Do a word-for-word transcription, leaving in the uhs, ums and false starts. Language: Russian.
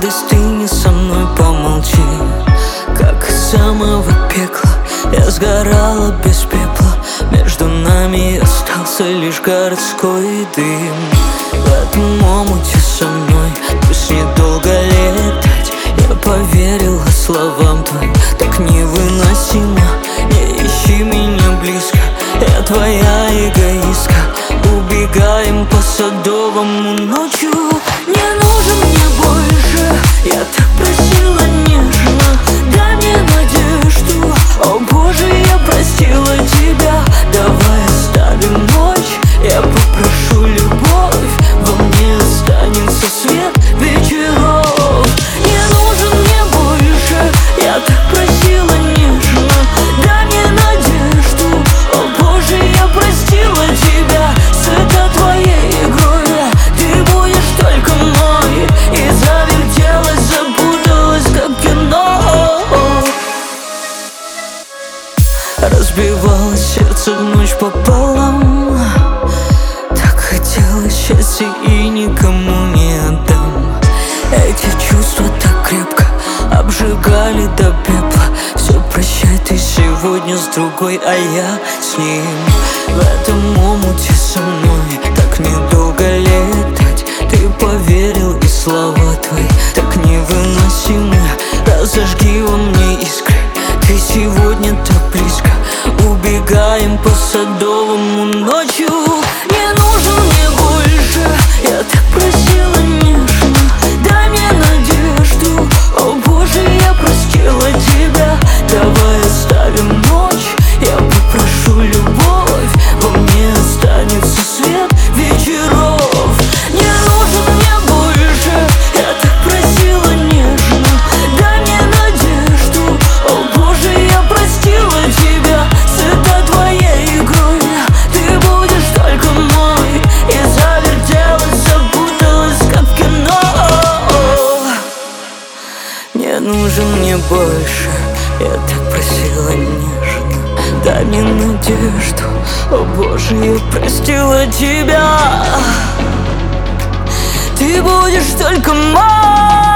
радость, ты не со мной, помолчи. Как из самого пекла я сгорала без пепла, между нами остался лишь городской дым. В этом омуте со мной пусть недолго летать. Я поверила словам твоим, так невыносимо. Не ищи меня близко, я твоя эгоистка. Убегаем по Садовому ночью. Не нужен мне больше, я так просила нежно. Дай мне надежду, о Боже, я простила тебя. Давай оставим ночь, я попрошу любовь. Во мне останется свет вечеров. Не нужен мне больше, я так просила нежно. Дай мне надежду, о Боже, я простила тебя. Сыта твоей игрой, ты будешь только мой. И завертелась, запуталась, как кино. Разбивалось сердце в ночь пополам. Так хотелось счастья и никому не отдам. Эти чувства так крепко обжигали до пепла. Все, прощай, ты сегодня с другой, а я с ним. В этом омуте со мной так недолго летать. Ты поверил, и слова твои так невыносимы. Разожги во мне искры, ты сегодня так близко. Убегаем по Садовому ночью. Не нужен мне больше, я так просила нежно. Дай мне надежду, о Боже, я простила тебя. Давай оставим ночь, я попрошу любовь. Во мне останется свет вечеров. Не нужен мне больше, я так просила нежно. Дай мне надежду, о Боже, я простила тебя. Сыта твоей игрой, ты будешь только мой. И завертелась, запуталась, как в кино. Не нужен мне больше, я так просила нежно. Дай мне надежду, о Боже, я простила тебя. Ты будешь только мой.